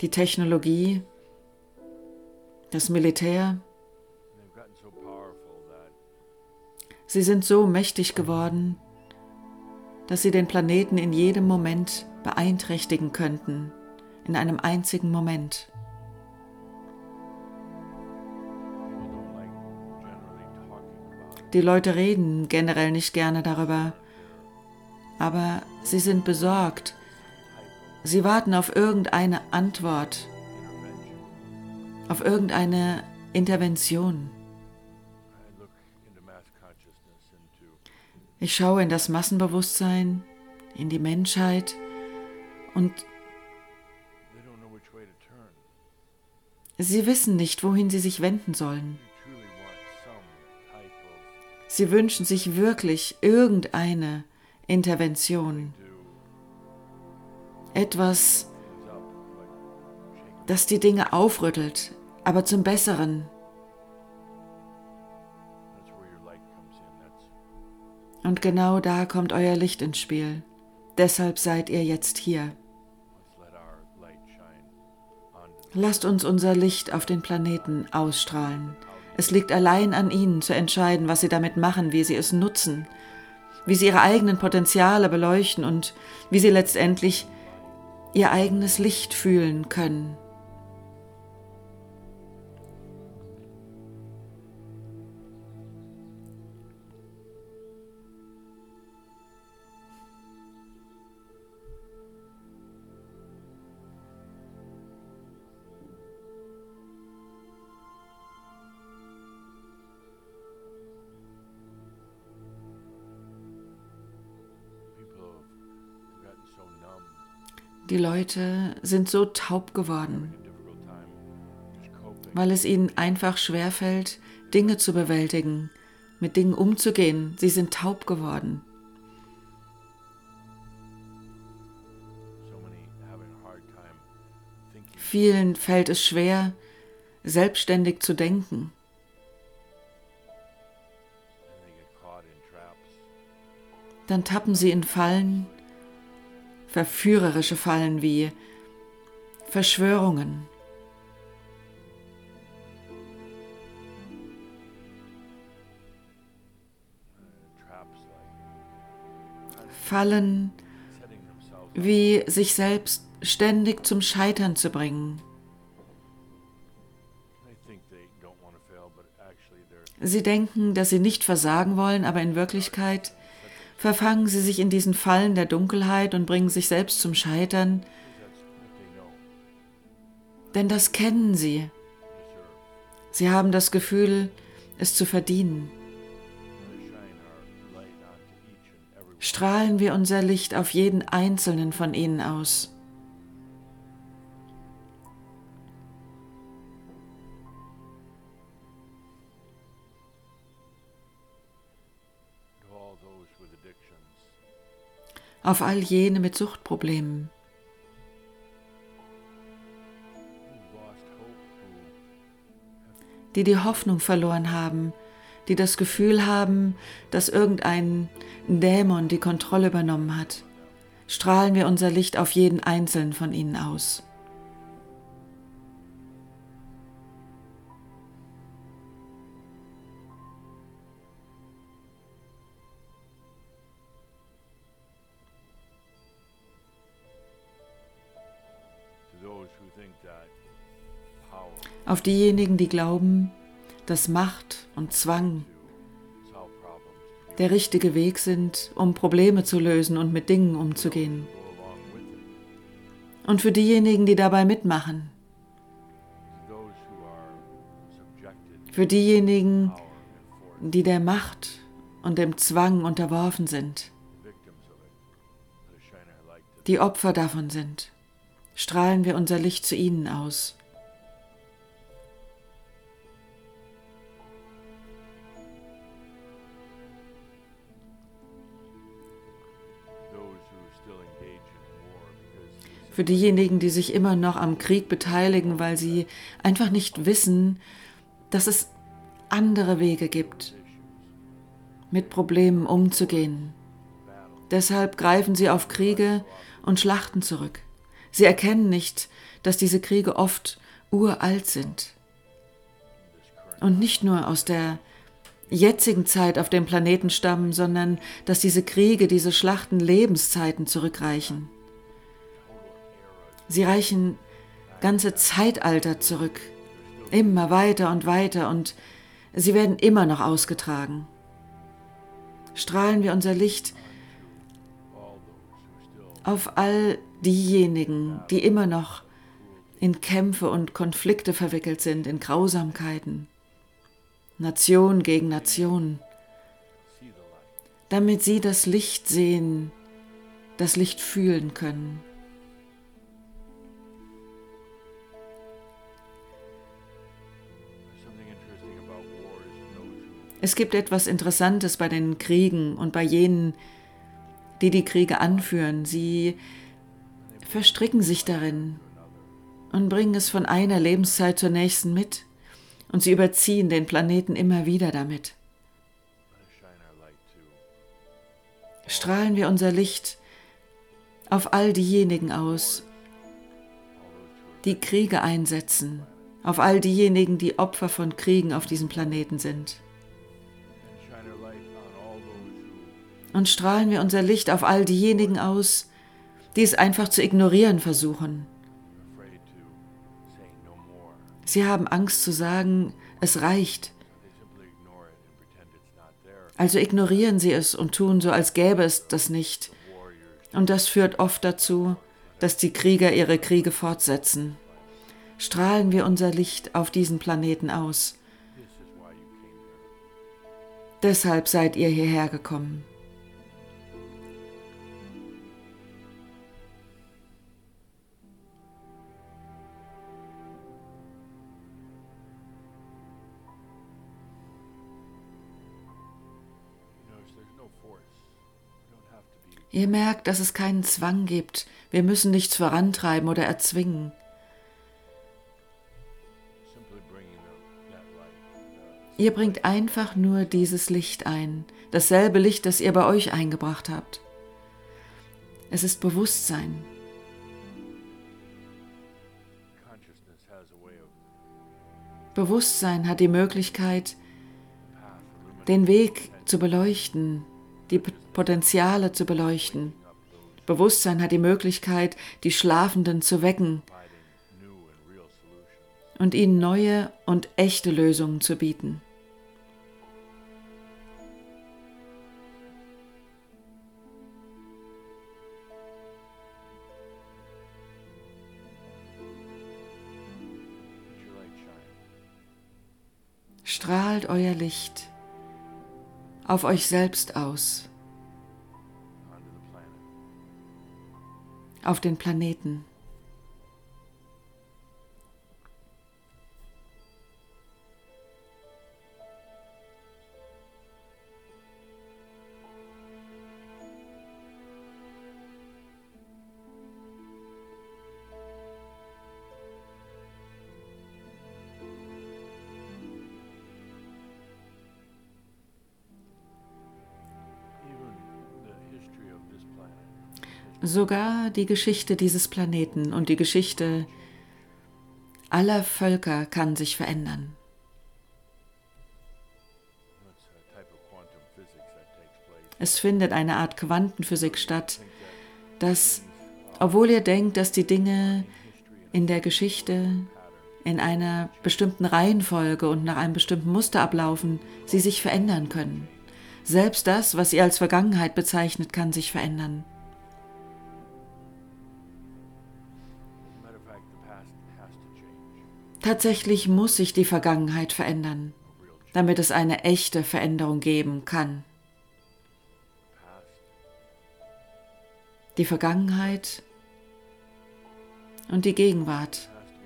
die Technologie, das Militär. Sie sind so mächtig geworden, dass sie den Planeten in jedem Moment beeinträchtigen könnten, in einem einzigen Moment. Die Leute reden generell nicht gerne darüber, aber sie sind besorgt. Sie warten auf irgendeine Antwort, auf irgendeine Intervention. Ich schaue in das Massenbewusstsein, in die Menschheit und sie wissen nicht, wohin sie sich wenden sollen. Sie wünschen sich wirklich irgendeine Intervention. Etwas, das die Dinge aufrüttelt, aber zum Besseren. Und genau da kommt euer Licht ins Spiel. Deshalb seid ihr jetzt hier. Lasst uns unser Licht auf den Planeten ausstrahlen. Es liegt allein an ihnen zu entscheiden, was sie damit machen, wie sie es nutzen, wie sie ihre eigenen Potenziale beleuchten und wie sie letztendlich ihr eigenes Licht fühlen können. Die Leute sind so taub geworden, weil es ihnen einfach schwerfällt, Dinge zu bewältigen, mit Dingen umzugehen. Sie sind taub geworden. Vielen fällt es schwer, selbstständig zu denken. Dann tappen sie in Fallen, verführerische Fallen wie Verschwörungen, Fallen wie sich selbst ständig zum Scheitern zu bringen. Sie denken, dass sie nicht versagen wollen, aber in Wirklichkeit verfangen sie sich in diesen Fallen der Dunkelheit und bringen sich selbst zum Scheitern, denn das kennen sie. Sie haben das Gefühl, es zu verdienen. Strahlen wir unser Licht auf jeden einzelnen von ihnen aus. Auf all jene mit Suchtproblemen. Die die Hoffnung verloren haben, die das Gefühl haben, dass irgendein Dämon die Kontrolle übernommen hat. Strahlen wir unser Licht auf jeden einzelnen von ihnen aus. Auf diejenigen, die glauben, dass Macht und Zwang der richtige Weg sind, um Probleme zu lösen und mit Dingen umzugehen. Und für diejenigen, die dabei mitmachen. Für diejenigen, die der Macht und dem Zwang unterworfen sind. Die Opfer davon sind. Strahlen wir unser Licht zu ihnen aus. Für diejenigen, die sich immer noch am Krieg beteiligen, weil sie einfach nicht wissen, dass es andere Wege gibt, mit Problemen umzugehen. Deshalb greifen sie auf Kriege und Schlachten zurück. Sie erkennen nicht, dass diese Kriege oft uralt sind und nicht nur aus der jetzigen Zeit auf dem Planeten stammen, sondern dass diese Kriege, diese Schlachten Lebenszeiten zurückreichen. Sie reichen ganze Zeitalter zurück, immer weiter und sie werden immer noch ausgetragen. Strahlen wir unser Licht auf all diejenigen, die immer noch in Kämpfe und Konflikte verwickelt sind, in Grausamkeiten, Nation gegen Nation, damit sie das Licht sehen, das Licht fühlen können. Es gibt etwas Interessantes bei den Kriegen und bei jenen, die die Kriege anführen. Sie verstricken sich darin und bringen es von einer Lebenszeit zur nächsten mit. Und sie überziehen den Planeten immer wieder damit. Strahlen wir unser Licht auf all diejenigen aus, die Kriege einsetzen, auf all diejenigen, die Opfer von Kriegen auf diesem Planeten sind. Und strahlen wir unser Licht auf all diejenigen aus, die es einfach zu ignorieren versuchen. Sie haben Angst zu sagen, es reicht. Also ignorieren sie es und tun so, als gäbe es das nicht. Und das führt oft dazu, dass die Krieger ihre Kriege fortsetzen. Strahlen wir unser Licht auf diesen Planeten aus. Deshalb seid ihr hierher gekommen. Ihr merkt, dass es keinen Zwang gibt. Wir müssen nichts vorantreiben oder erzwingen. Ihr bringt einfach nur dieses Licht ein, dasselbe Licht, das ihr bei euch eingebracht habt. Es ist Bewusstsein. Bewusstsein hat die Möglichkeit, den Weg zu beleuchten, die Potenziale zu beleuchten. Bewusstsein hat die Möglichkeit, die Schlafenden zu wecken und ihnen neue und echte Lösungen zu bieten. Strahlt euer Licht auf euch selbst aus, auf den Planeten. Sogar die Geschichte dieses Planeten und die Geschichte aller Völker kann sich verändern. Es findet eine Art Quantenphysik statt, dass, obwohl ihr denkt, dass die Dinge in der Geschichte in einer bestimmten Reihenfolge und nach einem bestimmten Muster ablaufen, sie sich verändern können. Selbst das, was ihr als Vergangenheit bezeichnet, kann sich verändern. Tatsächlich muss sich die Vergangenheit verändern, damit es eine echte Veränderung geben kann. Die Vergangenheit und die Gegenwart.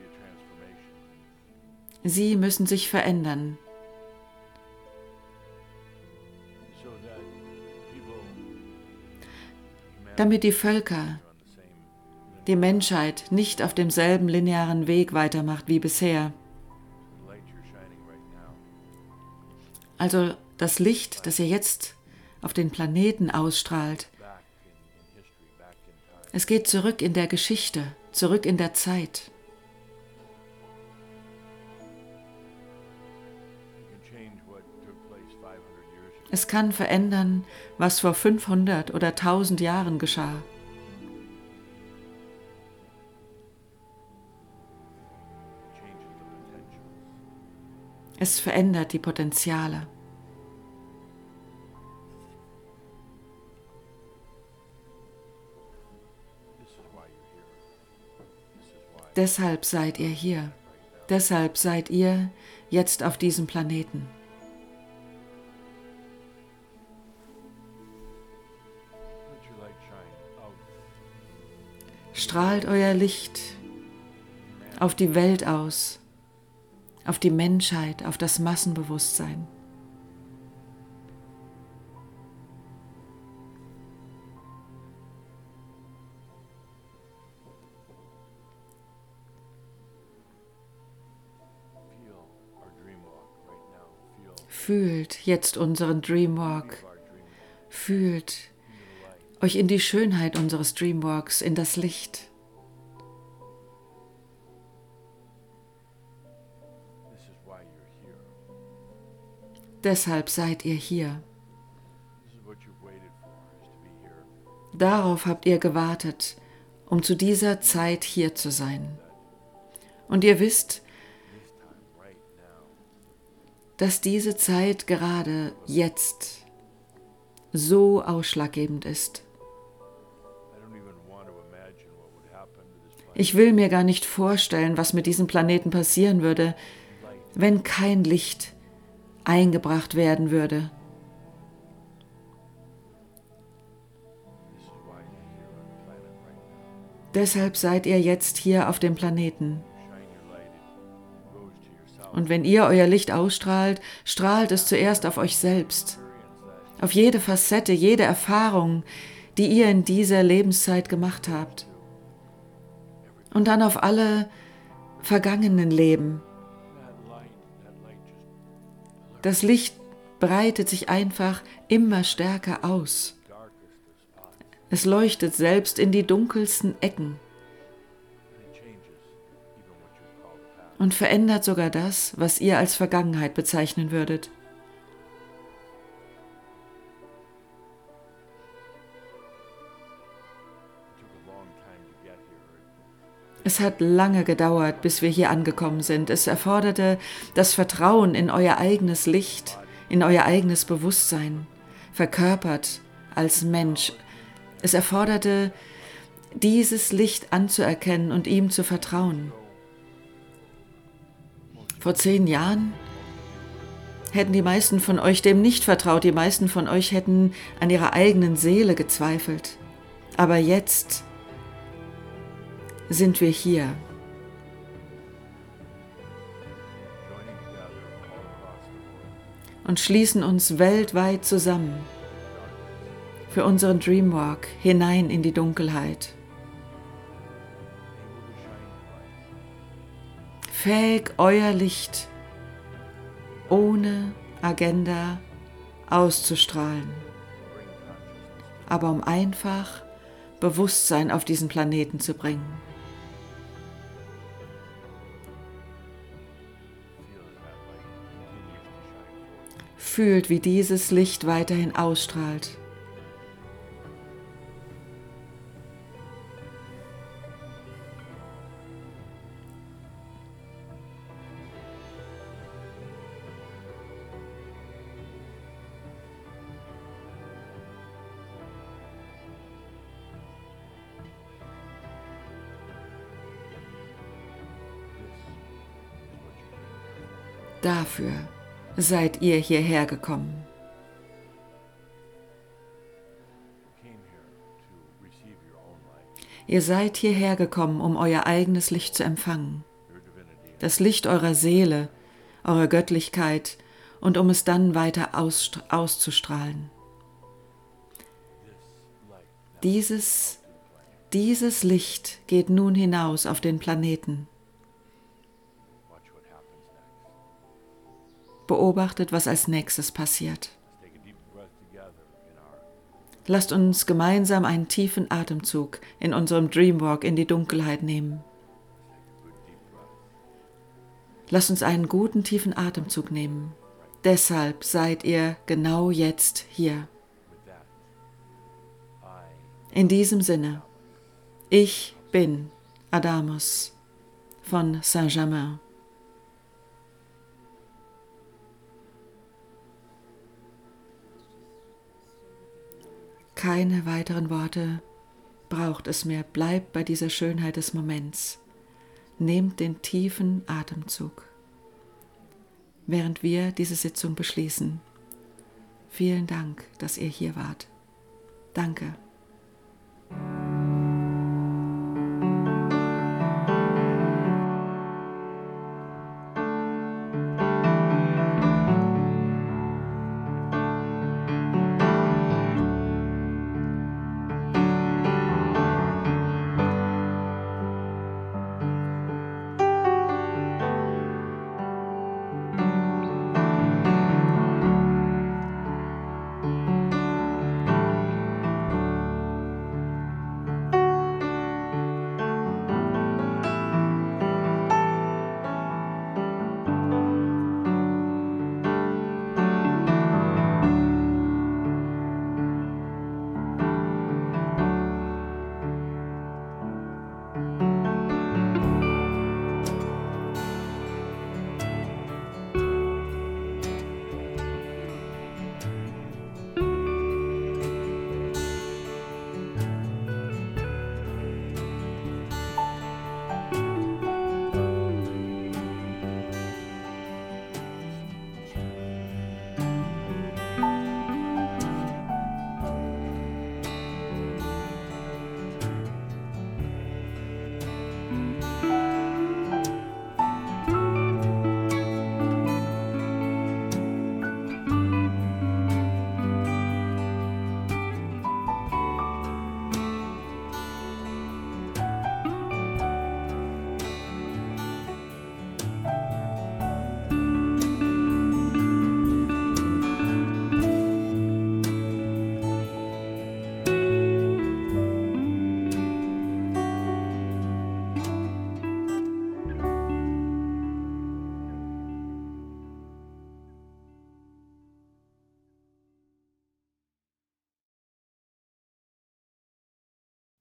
Sie müssen sich verändern. Damit die Völker, die Menschheit nicht auf demselben linearen Weg weitermacht wie bisher. Also das Licht, das ihr jetzt auf den Planeten ausstrahlt, es geht zurück in der Geschichte, zurück in der Zeit. Es kann verändern, was vor 500 oder 1000 Jahren geschah. Es verändert die Potenziale. Deshalb seid ihr hier. Deshalb seid ihr jetzt auf diesem Planeten. Strahlt euer Licht auf die Welt aus, auf die Menschheit, auf das Massenbewusstsein. Fühlt jetzt unseren Dreamwalk. Fühlt euch in die Schönheit unseres Dreamwalks, in das Licht. Deshalb seid ihr hier. Darauf habt ihr gewartet, um zu dieser Zeit hier zu sein. Und ihr wisst, dass diese Zeit gerade jetzt so ausschlaggebend ist. Ich will mir gar nicht vorstellen, was mit diesem Planeten passieren würde, wenn kein Licht eingebracht werden würde. Deshalb seid ihr jetzt hier auf dem Planeten. Und wenn ihr euer Licht ausstrahlt, strahlt es zuerst auf euch selbst, auf jede Facette, jede Erfahrung, die ihr in dieser Lebenszeit gemacht habt. Und dann auf alle vergangenen Leben. Das Licht breitet sich einfach immer stärker aus. Es leuchtet selbst in die dunkelsten Ecken und verändert sogar das, was ihr als Vergangenheit bezeichnen würdet. Es hat lange gedauert, bis wir hier angekommen sind. Es erforderte das Vertrauen in euer eigenes Licht, in euer eigenes Bewusstsein, verkörpert als Mensch. Es erforderte, dieses Licht anzuerkennen und ihm zu vertrauen. Vor 10 Jahren hätten die meisten von euch dem nicht vertraut. Die meisten von euch hätten an ihrer eigenen Seele gezweifelt. Aber jetzt sind wir hier. Und schließen uns weltweit zusammen für unseren Dreamwalk hinein in die Dunkelheit. Fähig, euer Licht ohne Agenda auszustrahlen, aber um einfach Bewusstsein auf diesen Planeten zu bringen. Fühlt, wie dieses Licht weiterhin ausstrahlt. Dafür seid ihr hierher gekommen. Ihr seid hierher gekommen, um euer eigenes Licht zu empfangen. Das Licht eurer Seele, eurer Göttlichkeit und um es dann weiter auszustrahlen. Dieses Licht geht nun hinaus auf den Planeten. Beobachtet, was als nächstes passiert. Lasst uns gemeinsam einen tiefen Atemzug in unserem Dreamwalk in die Dunkelheit nehmen. Lasst uns einen guten tiefen Atemzug nehmen. Deshalb seid ihr genau jetzt hier. In diesem Sinne, ich bin Adamus von Saint-Germain. Keine weiteren Worte braucht es mehr. Bleibt bei dieser Schönheit des Moments. Nehmt den tiefen Atemzug, während wir diese Sitzung beschließen. Vielen Dank, dass ihr hier wart. Danke.